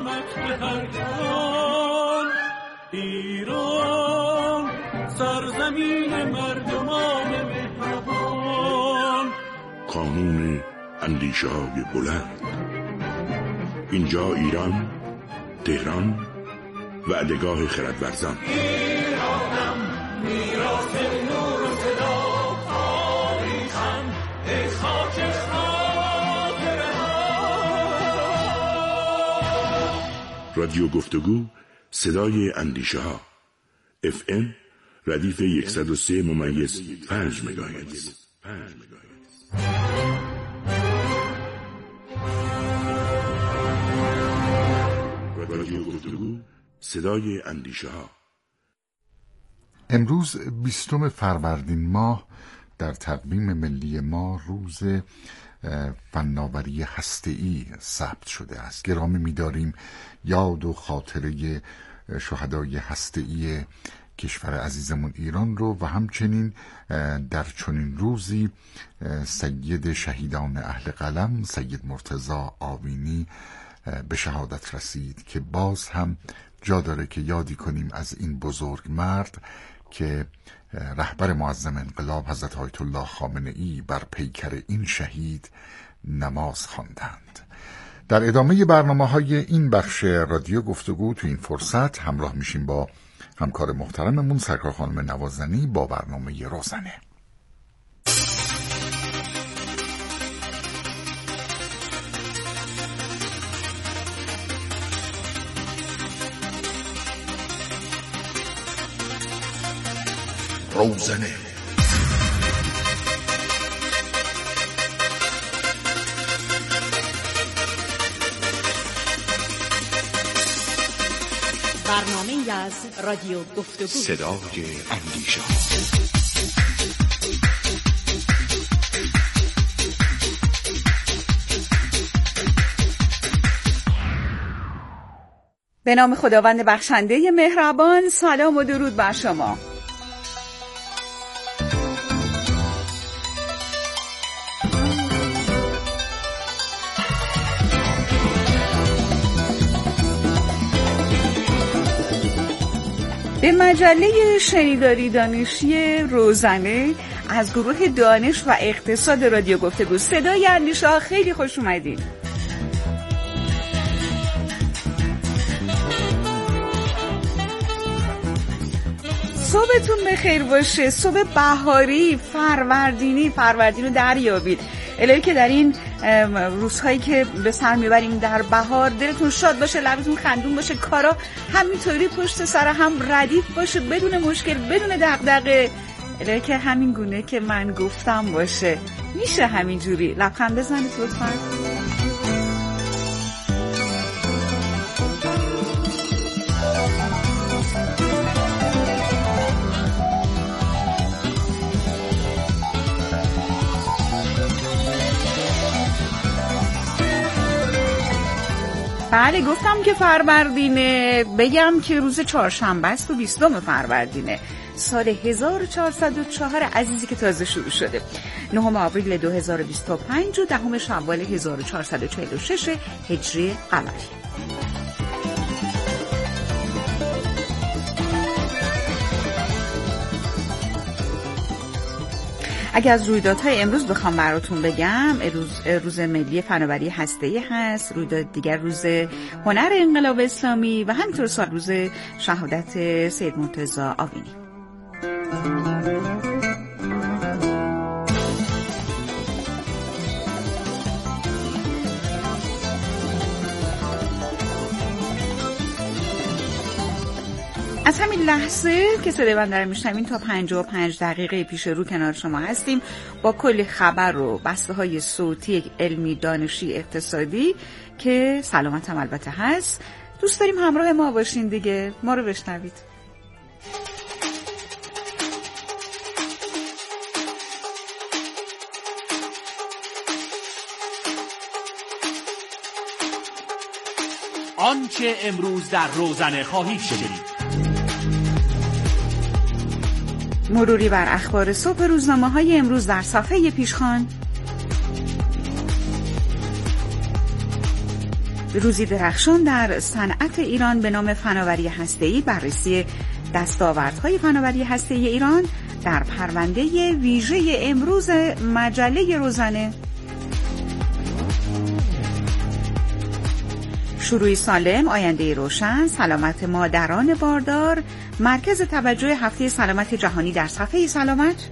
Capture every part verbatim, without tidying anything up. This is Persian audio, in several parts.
ایران سرزمین مردمان مهربان. قانون اندیشه های بلند. اینجا ایران، تهران، وعدگاه خردورزان. ایرانم میراث نور و صدا، تاریخم ای خاک خاطره ها. رادیو گفتگو، صدای اندیشه ها. اف ام ردیف صد و سه ممیز پنج مگاهرتز. رادیو گفتگو، صدای اندیشه ها. امروز بیستم فروردین ماه در تقویم ملی ما روز فناوری هسته‌ای ثبت شده است. گرامی می‌داریم یاد و خاطره شهدای هسته‌ای کشور عزیزمون ایران رو و همچنین در چنین روزی سید شهیدان اهل قلم سید مرتضی آوینی به شهادت رسید که باز هم جا داره که یادی کنیم از این بزرگ مرد که رهبر معظم انقلاب حضرت آیت الله خامنه‌ای بر پیکر این شهید نماز خواندند. در ادامه برنامه‌های این بخش رادیو گفتگو تو این فرصت همراه میشیم با همکار محترممون سرکار خانم نوازنی با برنامه روزنه. روزنه برنامه از رادیو گفتگو، صدای اندیشه. به نام خداوند بخشنده مهربان، سلام و درود بر شما. به مجله شنیداری دانشی روزنه از گروه دانش و اقتصاد رادیو گفتگو، صدای اندیشه ها، خیلی خوش اومدید. صبحتون بخیر باشه، صبح بهاری، فروردینی، فروردین رو دریابید. الهی که در این روزهایی که به سر میبریم در بهار دلتون شاد باشه، لبتون خندون باشه، کارا همینطوری پشت سر هم ردیف باشه، بدون مشکل، بدون دغدغه. الهی که همین گونه که من گفتم باشه. میشه همینجوری لبخند بزنید لطفاً؟ بله گفتم که فروردینه، بگم که روز چهارشنبه است و بیستم فروردینه سال هزار و چهارصد و چهار عزیزی که تازه شروع شده، نهم آوریل دو هزار و بیست و پنج و دهم شوال هزار و چهارصد و چهل و شش هجری قمری. اگه از رویدادهای امروز بخوام براتون بگم، روز روز ملی فناوری هسته‌ای هست، رویداد دیگر روز هنر انقلاب اسلامی و همینطور سال روز شهادت سید مرتضی آوینی. از همین لحظه که صدای من دارم میشنوین تا پنجاه و پنج دقیقه پیش رو کنار شما هستیم با کلی خبر و بسته های صوتی علمی، دانشی، اقتصادی که سلامت هم البته هست. دوست داریم همراه ما باشین دیگه، ما رو بشنوید. آنچه امروز در روزنه خواهید شنید. مروری بر اخبار صبح روزنامه‌های امروز در صفحه پیشخوان. روزی درخشان در صنعت ایران به نام فناوری هسته‌ای، بررسی دستاوردهای فناوری هسته‌ای ایران در پرونده ویژه امروز مجله روزانه. شروعی سالم، آینده روشن، سلامت مادران باردار، مرکز توجه هفته سلامت جهانی در صفحه سلامت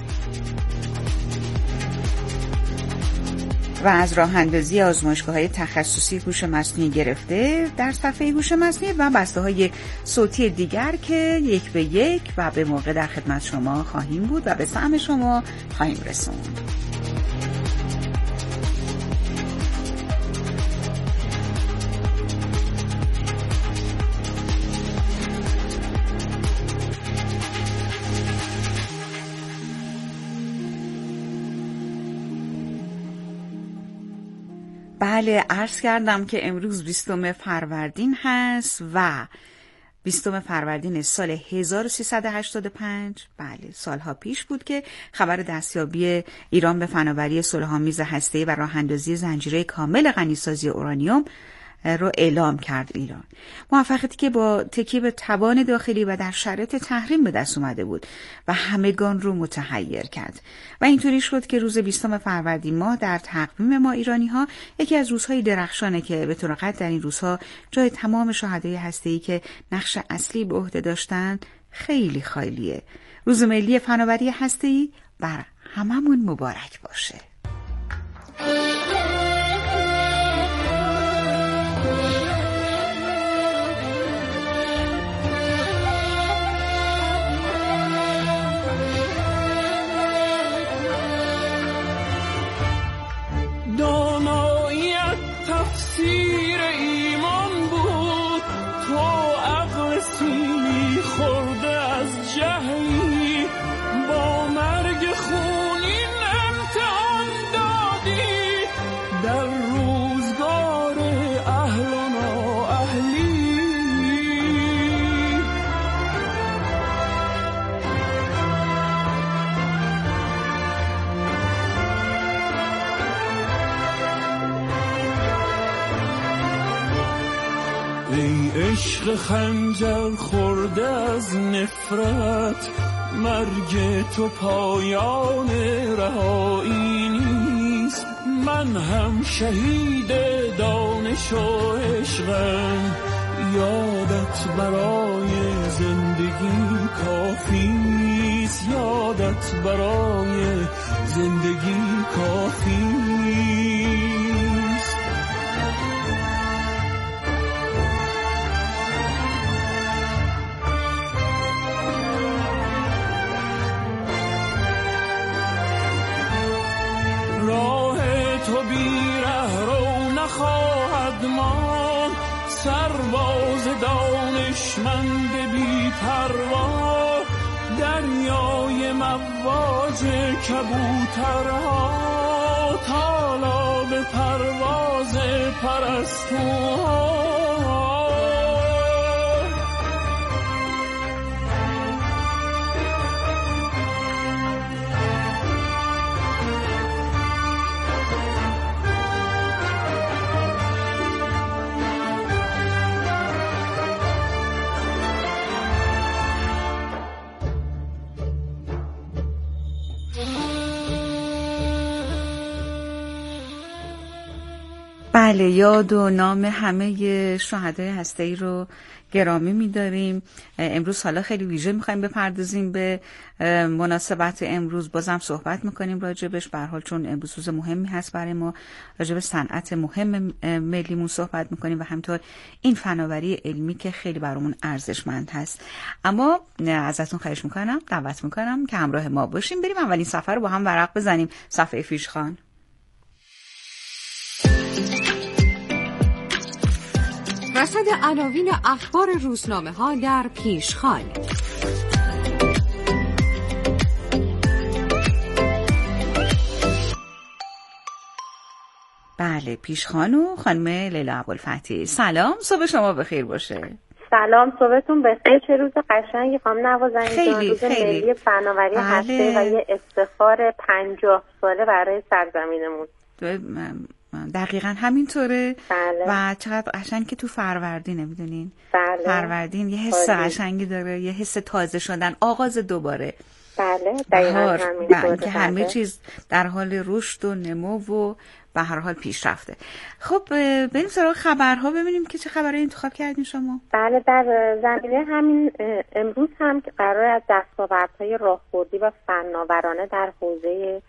و از راه اندازی آزمایشگاه‌های تخصصی هوش مصنوعی گرفته در صفحه هوش مصنوعی و بسته‌های صوتی دیگر که یک به یک و به موقع در خدمت شما خواهیم بود و به سهم شما خواهیم رسوند. بله، عرض کردم که امروز بیستم فروردین هست و بیستم فروردین سال هزار و سیصد و هشتاد و پنج. بله، سالها پیش بود که خبر دستیابی ایران به فناوری صلح‌آمیز هسته‌ای و راه‌اندازی زنجیره کامل غنیسازی اورانیوم رو اعلام کرد ایران. موفقیتی که با تکیه به توان داخلی و در شرایط تحریم به دست اومده بود و همگان رو متحیر کرد و اینطوری شد که روز بیستم فروردین ماه در تقویم ما ایرانی ها یکی از روزهای درخشانه که به طور قطع در این روزها جای تمام شهدای هسته‌ای که نقش اصلی به عهده داشتن خیلی خالیه. روز ملی فناوری هسته‌ای بر هممون مبارک باشه. داناییت تفسیر ایمان بود، تو عقل سیلی خورده از جهلی، با مرگ خونین امتحان دادی در روزگار اهل و نااهلی. ای عشق خنجر خورده از نفرت، مرگ تو پایان رهایی نیست. من هم شهید دانش و عشقم، یادت برای زندگی کافیست، یادت برای زندگی کافیست. سرباز دانشمند بی پروا، دریای مواج کبوترها، طالاب پرواز پرستوها. بله، یاد و نام همه شهدای هسته‌ای رو گرامی می‌داریم. امروز حالا خیلی ویژه می‌خوایم بپردازیم به مناسبت امروز، بازم صحبت می‌کنیم راجبش، به هر حال چون امروز روز مهمی هست برای ما، راجب صنعت مهم ملیمون صحبت می‌کنیم و همینطور این فناوری علمی که خیلی برامون ارزشمند هست. اما ازتون خواهش می‌کنم، دعوت می‌کنم که همراه ما باشیم، بریم اولین صفحه رو با هم ورق بزنیم، صفحه پیشخوان. رصد عناوین اخبار روزنامه ها در پیشخوان. بله، پیشخوانو خانم لیلا ابوالفتحی. سلام، صبح شما بخیر باشه. سلام، صبحتون بخیر. چه روز قشنگی خانم نوازنده. خیلی روز خیلی ملی فناوری هسته و یه افتخار پنجاه ساله برای سرزمینمون. دقیقاً همینطوره. بله. و چقدر قشنگ که تو فروردینه، میدونین؟ بله. فروردین یه حس عالی. قشنگی داره، یه حس تازه شدن، آغاز دوباره. بله دقیقاً بهار، همینطوره. که همه بله. چیز در حال رشد و نمو و به هر حال پیشرفته. خب بریم سراغ خبرها ببینیم که چه خبری انتخاب کردین شما. بله در زمینه همین امروز هم که قرار از دستاوردهای راهبردی و فناورانه در حوزه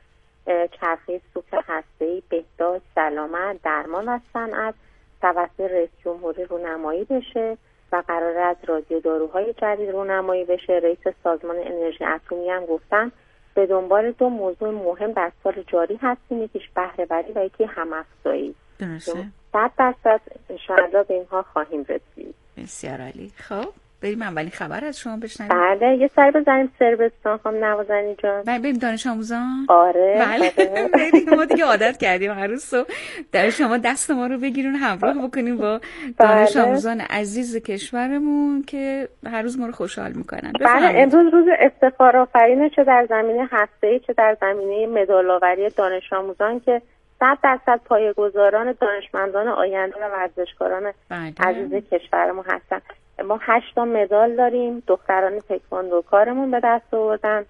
چرخه سوخت هسته‌ای، بهداشت، سلامت، درمان و صنعت توسط رئیس جمهوری رونمایی بشه و قرار از رادیو داروهای جدید رونمایی بشه. رئیس سازمان انرژی اتمی هم گفتن به دنبال دو موضوع مهم در سال جاری هستیم، یکیش بهره وری و یکی هم‌افزایی. درسته. صد درصد انشاءالله به اینها خواهیم رسید. بسیار عالی. خب بریم اولین خبر از شما بشنویم. بله یه سر بزنیم سربستان خانم نوازنی جان. بله بریم دانش آموزان. آره بله بریم. ما دیگه عادت کردیم هر روز صبح در شما دست ما رو بگیرون همراه بکنیم با دانش آموزان عزیز کشورمون که هر روز ما رو خوشحال میکنن. بله امروز روز افتخار آفرینه، چه در زمینه هسته‌ای چه در زمینه مدال‌آوری دانش آموزان که صد درصد پایه‌گذاران دانشمندان آینده و ورزشکاران عزیز کشورمون هستن. ما هشت تا مدال داریم، دختران تکواندوکارمون به دست آوردن،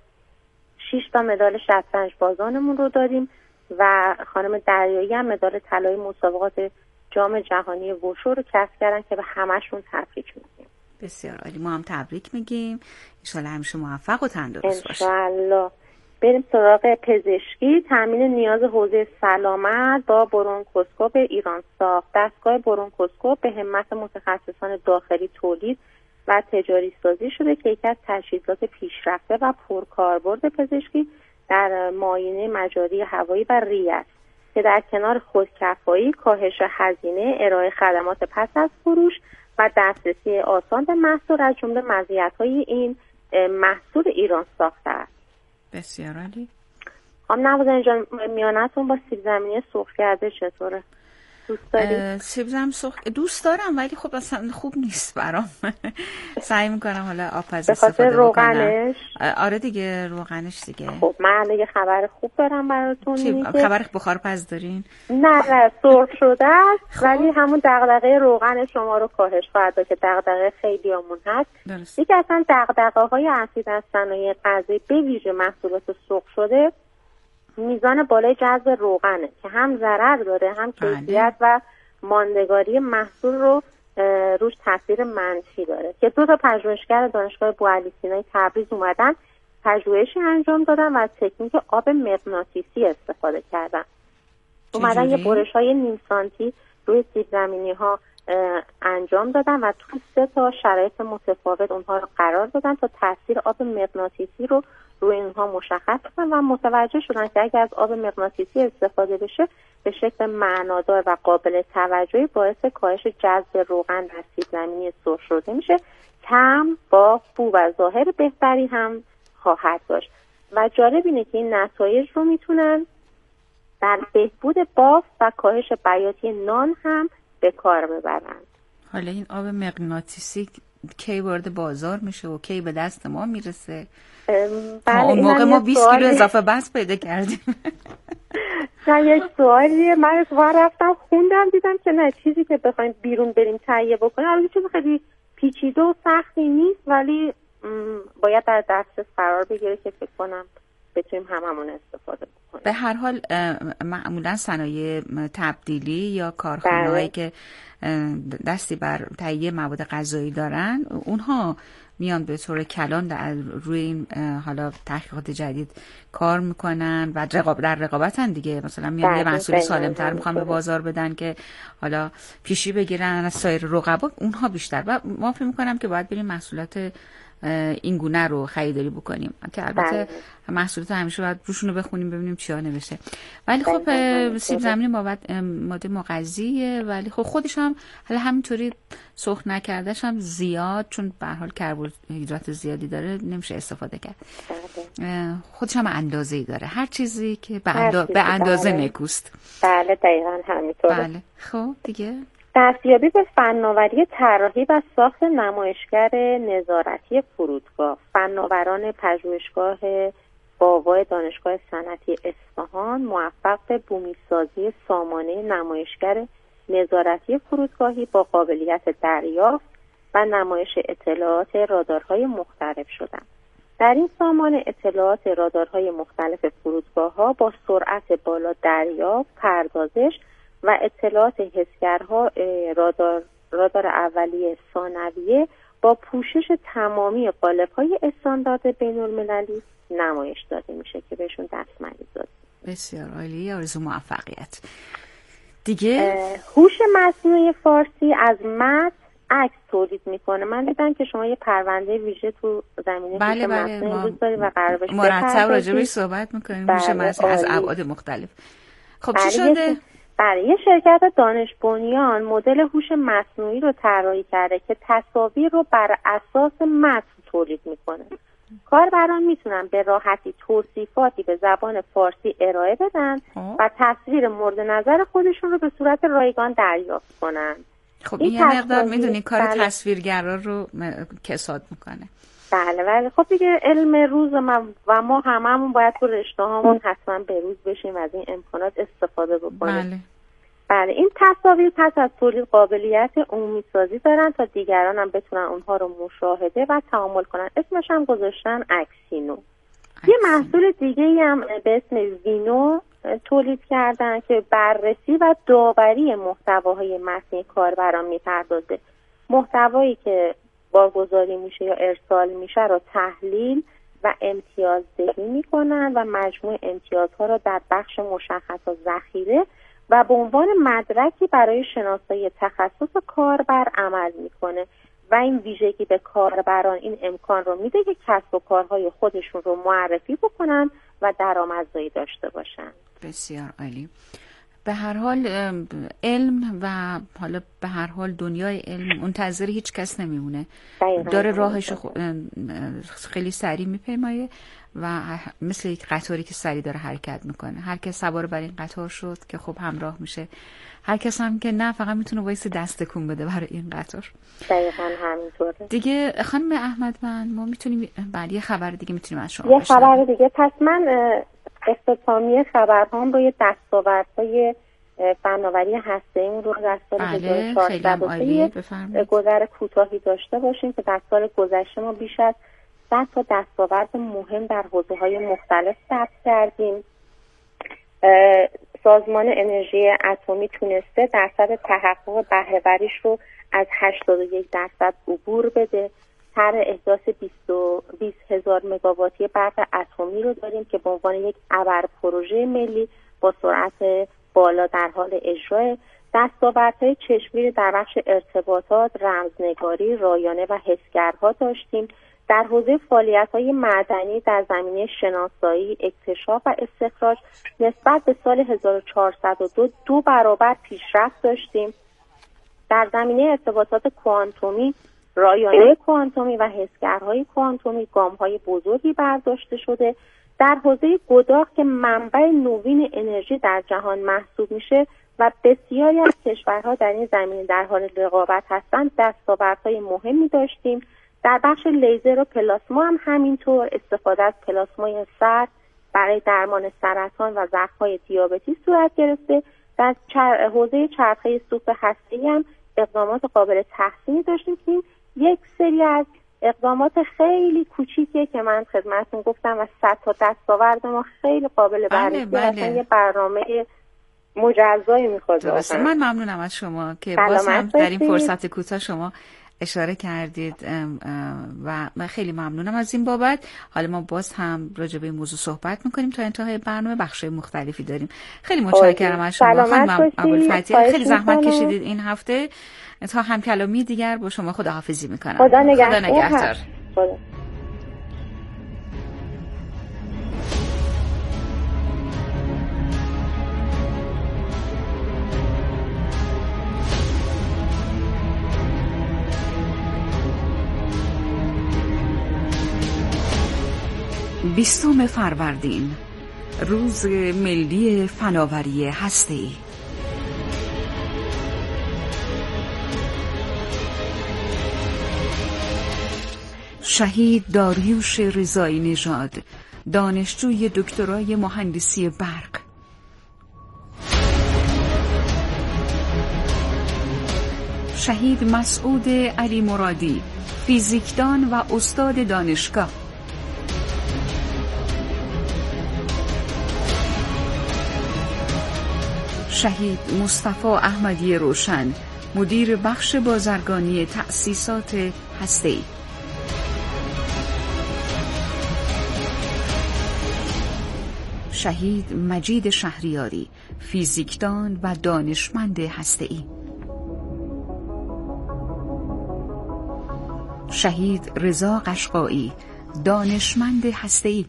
شش تا مدال شطرنج بازانمون رو داریم و خانم دریایی هم مدال طلای مسابقات جام جهانی وشو رو کسب کردن که به همشون تبریک میگیم. بسیار عالی. ما هم تبریک میگیم. ان شاءالله همیشه موفق و تندرست باشید. ان شاءالله. بریم سراغ پزشکی. تامین نیاز حوزه سلامت با برونکوسکوپ ایران ساخت. دستگاه برونکوسکوپ به همت متخصصان داخلی تولید و تجاری سازی شده که یکی از تجهیزات پیشرفته و پرکاربرد پزشکی در معاینه مجاری هوایی و ریه است که در کنار خودکفایی، کاهش هزینه، ارائه خدمات پس از فروش و دسترسی آسان به محصول از جمله مزیت‌های این محصول ایران ساخته است. بسیار عالی. خانم نوازنی جان میانتون با سیب زمینی سرخ کرده چطوره؟ دوست داری؟ سیب زمینی سرخ دوست دارم ولی خب اصلا خوب نیست برام. سعی میکنم حالا آبپز استفاده بکنم. روغنش؟ آره دیگه روغنش دیگه. خب من یه خبر خوب دارم براتون. چی خبر بخارپز دارین؟ نه نه سرخ شده است ولی همون دغدغه روغن شما رو کاهش خواهد داد که دغدغه خیلیامون هست. درست. یکی اصلا دغدغه‌های اصلی در صنایع غذایی به ویژه محصولات سرخ شده میزان بالای جذب روغنه که هم ضرر داره هم کیفیت و ماندگاری محصول رو روش تاثیر منفی داره که دو تا پژوهشگر دانشگاه بوعلی سینای تبریز اومدن پژوهشی انجام دادن و از تکنیک آب مغناطیسی استفاده کردن. اومدن یه برش‌های نیم سانتی روی سیب زمینی ها انجام دادن و تو سه تا شرایط متفاوت اونها رو قرار دادن تا تاثیر آب مغناطیسی رو روی اینها مشخص کنن و متوجه شدن که اگر از آب مغناطیسی استفاده بشه به شکل معنادار و قابل توجهی باعث کاهش جذب روغن در سیب زمینی سرخ شده میشه، طعم با بو و ظاهر بهتری هم خواهد داشت و جالب اینه که این نتایج رو میتونن در بهبود بافت و کاهش بیاتی نان هم به کار ببرن. حالا این آب مغناطیسی کی وارد بازار میشه و کی به دست ما میرسه؟ بله اون موقع ما بیست کیلو اضافه وزن پیدا کردیم. نه یک سوالیه. من اتفاقا رفتم خوندم دیدم که نه چیزی که بخوایم بیرون بریم تهیه بکنیم البته چیز خیلی پیچیده و سختی نیست ولی باید در دسترس قرار بگیره که فکر کنم بتونیم هممون استفاده بکنیم. به هر حال معمولا صنایع تبدیلی یا کارخانه‌هایی که دستی بر تهیه مواد غذایی دارن اونها میان به طور کلان در روی این حالا تحقیقات جدید کار میکنن و رقابت در رقابتن دیگه. مثلا میان یه محصول سالمتر میخوان به بازار بدن که حالا پیشی بگیرن از سایر رقبا، اونها بیشتر. و ما فکر میکنم که باید بریم محصولات این گونه رو خریداری بکنیم که البته محصولات همیشه باید روشون رو بخونیم ببینیم چیا نوشته. ولی خب سیب زمینی ماده مغذیه ولی خب خودش هم حالا همینطوری سرخ نکردهش هم زیاد چون به هر حال کربوهیدرات زیادی داره نمیشه استفاده کرد. خودش هم اندازه‌ای داره. هر چیزی که به, اندا... به اندازه نکوست. بله دقیقاً همینطوره. بله خب دیگه دستیابی به فناوری طراحی و ساخت نمایشگر نظارتی فرودگاه. فناوران پژوهشگاه باوا دانشگاه صنعتی اصفهان موفق به بومی‌سازی سامانه نمایشگر نظارتی فرودگاهی با قابلیت دریافت و نمایش اطلاعات رادارهای مختلف شدند. در این سامانه اطلاعات رادارهای مختلف فرودگاه‌ها با سرعت بالا دریافت، پردازش و اطلاعات حسگرها رادار رادار اولیه ثانویه با پوشش تمامی قالب‌های استاندارد بین‌المللی نمایش داده میشه که بهشون دستمزد داده. بسیار عالی، آرزو موفقیت. دیگه هوش مصنوعی فارسی از متن عکس تولید میکنه. من دیدم که شما یه پرونده ویژه تو زمینه بله هوش بله مصنوعی روز دارید و قرار بشه مرتب راجبش صحبت میکنیم. هوش مصنوعی از ابعاد مختلف. خب چی شده؟ برای یه شرکت دانش بنیان مدل هوش مصنوعی رو طراحی کرده که تصاویر رو بر اساس متن تولید میکنه. کاربران میتونن به راحتی توصیفاتی به زبان فارسی ارائه بدن و تصویر مورد نظر خودشون رو به صورت رایگان دریافت کنن. خب این یه مقدار میدونی کار بله. تصویرگرا رو کساد میکنه. بله ولی خب دیگه علم روز ما و ما هممون باید تو رشته هامون حتما به روز بشیم و از این امکانات استفاده بکنیم. بله. بله این تصاویر پس از تولید قابلیت عمومی سازی دارن تا دیگران هم بتونن اونها رو مشاهده و تعامل کنن. اسمش هم گذاشتن اکسینو. یه محصول دیگه هم به اسم وینو تولید کردن که بررسی و داوری محتواهای متنی کاربران میپردازه. محتوایی که بارگذاری میشه یا ارسال میشه رو تحلیل و امتیازدهی میکنن و مجموع امتیازها رو در بخش مشخص و ذخیره و به عنوان مدرکی برای شناسایی تخصص کاربر عمل میکنه و این ویژگی به کاربران این امکان رو میده که کسب و کارهای خودشون رو معرفی بکنن و درآمدزایی داشته باشن. بسیار عالی. به هر حال علم و حالا به هر حال دنیای علم منتظر هیچ کس نمیمونه، داره راهش خیلی سریع میپیمایه و مثل یک قطاری که سریع داره حرکت میکنه. هر کس سوار بر این قطار شد که خب همراه میشه، هر کس هم که نه فقط میتونه وایس دست تکون بده برای این قطار. دقیقاً همینطوره. دیگه خانم احمدمند ما میتونیم بعد یه خبر دیگه میتونیم از شما یه خبر دیگه. پس من اختتامیه خبرهام رو یه دستاوردهای فناوری هسته‌ای رو در سال بله، هزار و چهارصد گذر کوتاهی داشته باشیم که در سال گذشته ما بیش از صد تا دستاورد مهم در حوزه‌های مختلف ثبت کردیم. سازمان انرژی اتمی تونسته درصد تحقق بهره‌وریش رو از هشتاد و یک درصد عبور بده. طرح احداث بیست هزار مگاواتی برق اتمی رو داریم که به عنوان یک ابر پروژه ملی با سرعت بالا در حال اجرا. دستاوردهای چشمگیر در بخش ارتباطات، رمزنگاری، رایانه و حسگرها داشتیم. در حوزه فعالیت‌های معدنی در زمینه شناسایی، اکتشاف و استخراج نسبت به سال هزار و چهارصد و دو دو برابر پیشرفت داشتیم. در زمینه ارتباطات کوانتومی، رایانه کوانتومی و حسگرهای کوانتومی گام‌های بزرگی برداشته شده. در حوزه گداخ که منبع نوین انرژی در جهان محسوب میشه و بسیاری از کشورها در این زمینه در حال رقابت هستند، دستاوردهای مهمی داشتیم. در بخش لیزر و پلاسما هم همینطور استفاده از پلاسمای سرد برای درمان سرطان و زخم‌های دیابتی صورت گرفته. در چر... حوزه چرخه سوخت هسته‌ای هم اقدامات قابل تحسینی داشتیم که یک سری از اقدامات خیلی کوچیکیه که من خدمتتون گفتم و صد تا دستاورد ما خیلی قابل بررسی بله بله. یه برنامه مجزایی میخواد. من ممنونم از شما که باز هم در این فرصت کوتاه شما اشاره کردید و من خیلی ممنونم از این بابت. حالا ما باز هم راجع به این موضوع صحبت میکنیم تا انتهای برنامه. بخش مختلفی داریم. خیلی متشکرم از شما خانم ابوالفتحی، خیلی زحمت کشیدید این هفته. تا هم کلامی دیگر با شما خداحافظی میکنم. خدا نگهدار. خدا نگهدار. خدا. بیستم فروردین، روز ملی فناوری هسته‌ای. شهید داریوش رضایی نژاد دانشجوی دکترای مهندسی برق. شهید مسعود علی مرادی، فیزیکدان و استاد دانشگاه. شهید مصطفی احمدی روشن، مدیر بخش بازرگانی تأسیسات هسته‌ای. شهید مجید شهریاری، فیزیکدان و دانشمند هسته‌ای. شهید رضا قشقایی، دانشمند هسته‌ای.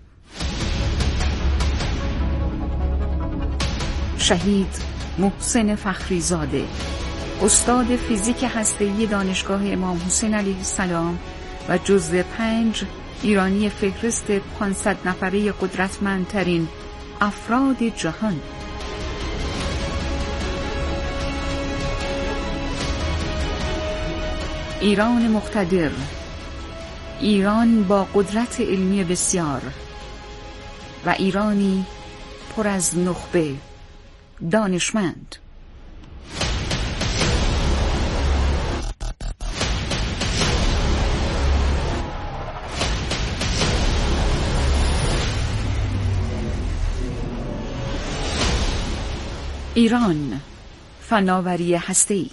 شهید محسن فخریزاده، استاد فیزیک هسته‌ای دانشگاه امام حسین علیه السلام و جزو پنج ایرانی فهرست پانصد نفره قدرتمندترین افراد جهان. ایران مقتدر، ایران با قدرت علمی بسیار و ایرانی پر از نخبه، دانشمند. ایران، فناوری هسته‌ای.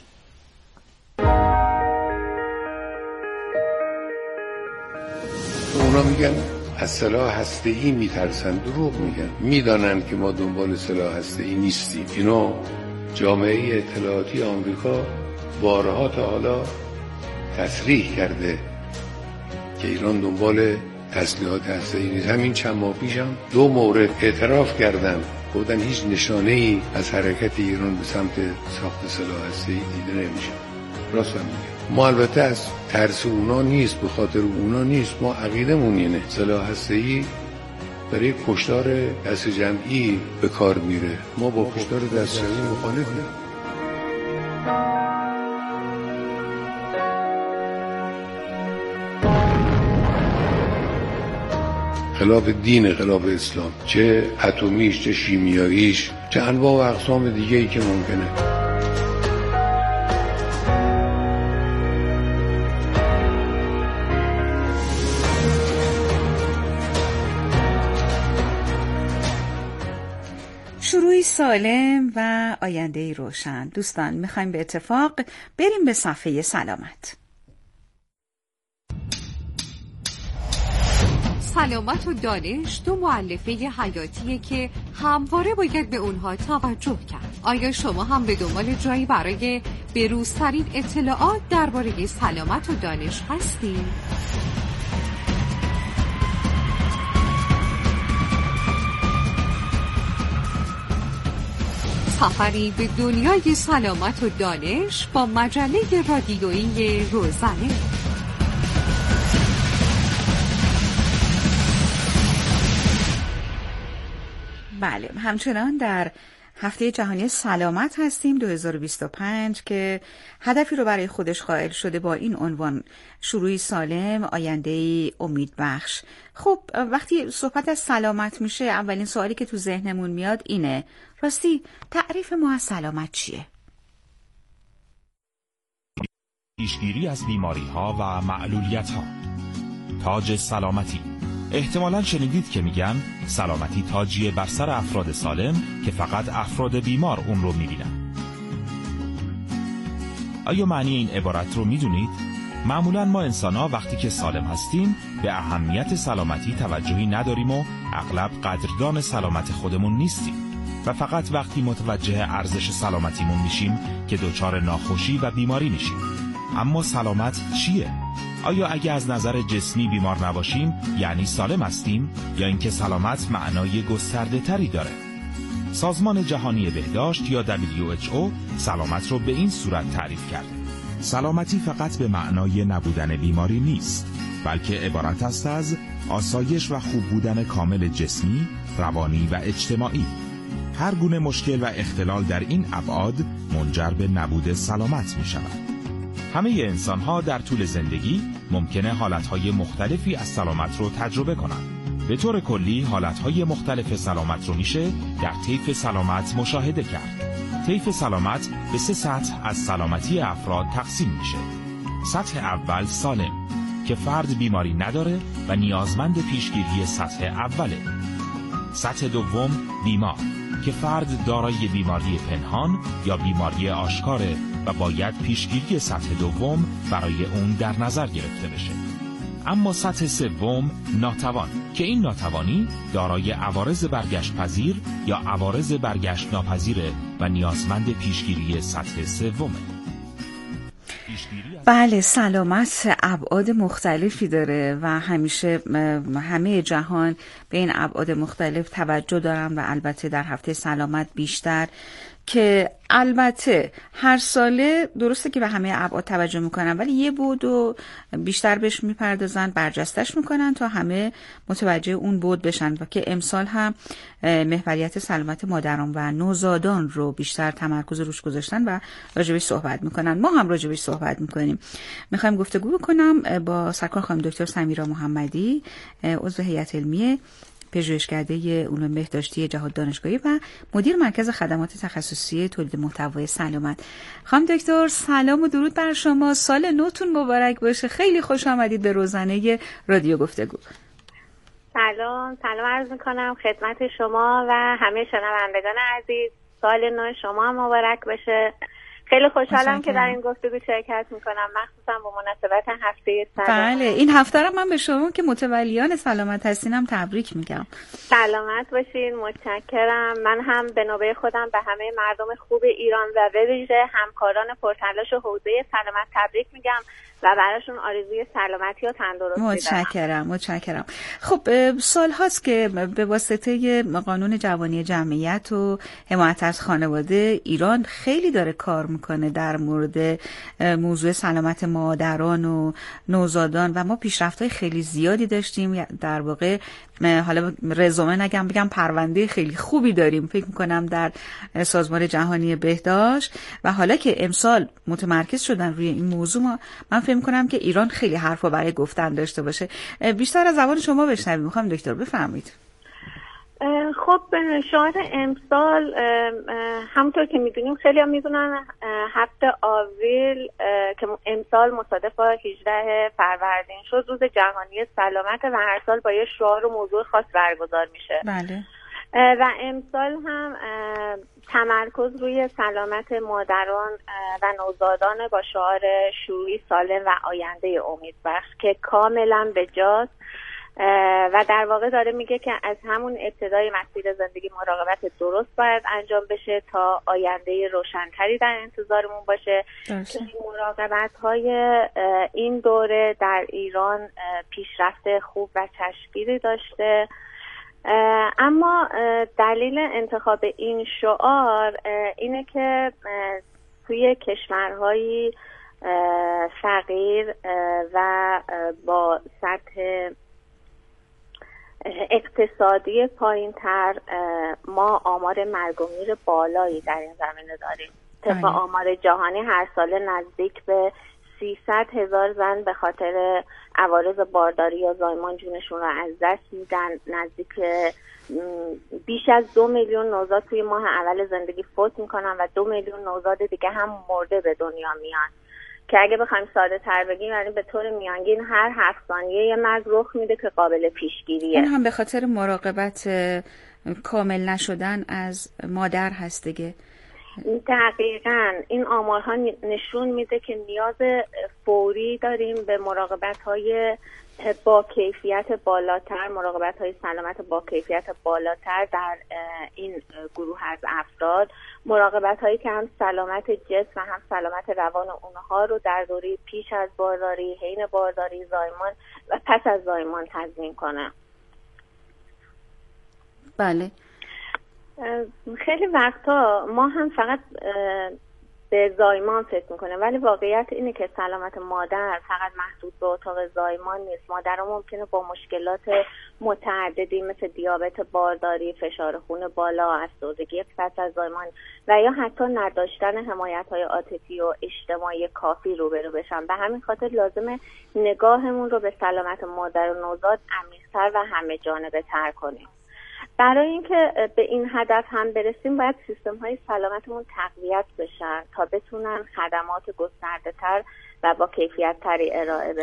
اونا میگن از سلاح هسته‌ای میترسن، دروغ میگن. میدانن که ما دنبال سلاح هسته‌ای نیستیم. اینا جامعه اطلاعاتی آمریکا بارها تا حالا تصریح کرده که ایران دنبال تسلیحات هسته‌ای نیست. همین چند ماه پیشم دو مورد اعتراف کردن، گفتن هیچ نشانه‌ای از حرکت ایران به سمت ساخت سلاح هسته‌ای دیده نمیشه. راست میگه. ما البته از ترس اونا نیست، به خاطر اونا نیست، ما عقیدمون اینه سلاح هسته‌ای برای کشتار دست جمعی به کار میره. ما با کشتار دست جمعی مخالفیم. خلاف دین، خلاف اسلام، چه اتمیش، چه شیمیاییش، چه انواع و اقسام دیگه‌ای که ممکنه. شروعی سالم و آینده‌ای روشن. دوستان میخوایم به اتفاق بریم به صفحه سلامت. سلامت و دانش دو مؤلفه حیاتیه که همواره باید به اونها توجه کرد. آیا شما هم به دنبال جایی برای بروزترین اطلاعات درباره سلامت و دانش هستید؟ سفری به دنیای سلامت و دانش با مجله رادیویی روزنه. بله، همچنان در هفته جهانی سلامت هستیم دو هزار و بیست و پنج که هدفی رو برای خودش قائل شده با این عنوان: شروعی سالم، آینده‌ای امیدبخش. خب وقتی صحبت از سلامت میشه، اولین سوالی که تو ذهنمون میاد اینه: راستی تعریف ما از سلامت چیه؟ پیشگیری از بیماری‌ها و معلولیت‌ها. تاج سلامتی. احتمالاً شنیدید که میگن سلامتی تاجیه بر سر افراد سالم که فقط افراد بیمار اون رو میبینن. آیا معنی این عبارت رو میدونید؟ معمولاً ما انسان‌ها وقتی که سالم هستیم به اهمیت سلامتی توجهی نداریم و اغلب قدردان سلامت خودمون نیستیم و فقط وقتی متوجه ارزش سلامتیمون میشیم که دچار ناخوشی و بیماری میشیم. اما سلامت چیه؟ آیا اگه از نظر جسمی بیمار نباشیم یعنی سالم هستیم، یا اینکه سلامت معنای گسترده تری داره؟ سازمان جهانی بهداشت یا دبلیو اچ او سلامت رو به این صورت تعریف کرده: سلامتی فقط به معنای نبودن بیماری نیست، بلکه عبارت است از آسایش و خوب بودن کامل جسمی، روانی و اجتماعی. هر گونه مشکل و اختلال در این ابعاد منجر به نبود سلامت می شود. همه انسان‌ها در طول زندگی ممکنه حالتهای مختلفی از سلامت رو تجربه کنند. به طور کلی حالتهای مختلف سلامت رو میشه در طیف سلامت مشاهده کرد. طیف سلامت به سه سطح از سلامتی افراد تقسیم میشه. سطح اول سالم که فرد بیماری نداره و نیازمند پیشگیری سطح اوله. سطح دوم بیمار که فرد دارای بیماری پنهان یا بیماری آشکاره و باید پیشگیری سطح دوم برای اون در نظر گرفته بشه. اما سطح سوم ناتوان که این ناتوانی دارای عوارض برگشت پذیر یا عوارض برگشت ناپذیره و نیازمند پیشگیری سطح سومه. بله، سلامت ابعاد مختلفی داره و همیشه همه جهان به این ابعاد مختلف توجه دارن و البته در هفته سلامت بیشتر، که البته هر ساله درسته که به همه ابعاد توجه میکنن ولی یه بود و بیشتر بهش میپردازن، برجستش میکنن تا همه متوجه اون بود بشن و که امسال هم محوریت سلامت مادران و نوزادان رو بیشتر تمرکز روش گذاشتن و راجبش صحبت میکنن. ما هم راجبش صحبت میکنیم. میخوایم گفتگو بکنم با سرکار خانم دکتر سمیرا محمدی، عضو هیئت علمیه پژوهشکده علوم بهداشتی جهاد دانشگاهی و مدیر مرکز خدمات تخصصی تولید محتوای سلامت. خانم دکتر سلام و درود بر شما، سال نوتون مبارک باشه. خیلی خوش آمدید به روزانه رادیو گفتگو. سلام سلام عرض میکنم خدمت شما و همه شنوندگان عزیز. سال نو شما هم مبارک باشه. خیلی خوشحالم که در این گفتگو شرکت میکنم، مخصوصا با مناسبت هفته سلامت. بله، این هفته رو من به شما که متولیان سلامت هستینم تبریک میگم. سلامت باشین، متشکرم. من هم به نوبه خودم به همه مردم خوب ایران و به ویژه همکاران پرتلاش حوزه سلامت تبریک میگم و براشون آرزوی سلامتی و تندرستی دارم. متشکرم متشکرم. خب سال هاست که به واسطه قانون جوانی جمعیت و حمایت از خانواده ایران خیلی داره کار میکنه در مورد موضوع سلامت مادران و نوزادان و ما پیشرفت‌های خیلی زیادی داشتیم. در واقع حالا رزومه نگم بگم پرونده خیلی خوبی داریم فکر میکنم در سازمان جهانی بهداشت و حالا که امسال متمرکز شدن روی این موضوع ما من فکر میکنم که ایران خیلی حرفا برای گفتن داشته باشه. بیشتر از زبان شما بشنویم. میخوام دکتر بفرمایید. خب شعار امسال همونطور که میدونیم خیلی هم میدونن هفته آوریل که امسال مصادف با هجده فروردین شد روز جهانی سلامت و هر سال با یه شعار و موضوع خاص برگزار میشه. بله. و امسال هم تمرکز روی سلامت مادران و نوزادان با شعار شروعی سالم و آینده امیدبخش که کاملا به جاست و در واقع داره میگه که از همون ابتدای مسیر زندگی مراقبت درست باید انجام بشه تا آینده روشنتری در انتظارمون باشه که مراقبت های این دوره در ایران پیشرفت خوب و چشمگیری داشته. اما دلیل انتخاب این شعار اینه که توی کشورهای فقیر و با سطح اقتصادی پایین تر ما آمار مرگ و میر بالایی در این زمینه داریم. طبق آمار جهانی هر ساله نزدیک به سیصد هزار زن به خاطر عوارض بارداری یا زایمان جونشون رو از دست میدن. نزدیک بیش از دو میلیون نوزاد توی ماه اول زندگی فوت میکنن و دو میلیون نوزاد دیگه هم مرده به دنیا میان که اگه بخوایم ساده تر بگیم یعنی به طور میانگین هر هفت ثانیه یه مرگ رخ میده که قابل پیشگیریه. اون هم به خاطر مراقبت کامل نشدن از مادر هست دیگه. دقیقاً این آمارها نشون میده که نیاز فوری داریم به مراقبت‌های با کیفیت بالاتر، مراقبت‌های سلامت با کیفیت بالاتر در این گروه از افراد، مراقبت‌هایی که هم سلامت جسم و هم سلامت روان اونها رو در دوره پیش از بارداری، حین بارداری، زایمان و پس از زایمان تضمین کنه. بله. خیلی وقتا ما هم فقط به زایمان فکر میکنیم ولی واقعیت اینه که سلامت مادر فقط محدود به اتاق زایمان نیست. مادرها ممکنه با مشکلات متعددی مثل دیابت بارداری، فشار خون بالا، افسردگی پس از زایمان و یا حتی نداشتن حمایت‌های عاطفی و اجتماعی کافی روبرو بشن. به همین خاطر لازمه نگاهمون رو به سلامت مادر و نوزاد عمیق بهتر و همه جانبه تر کنیم. برای اینکه به این هدف هم برسیم باید سیستم های سلامتمون تقویت بشن تا بتونن خدمات گسترده تر و با کیفیت تری ارائه بدن.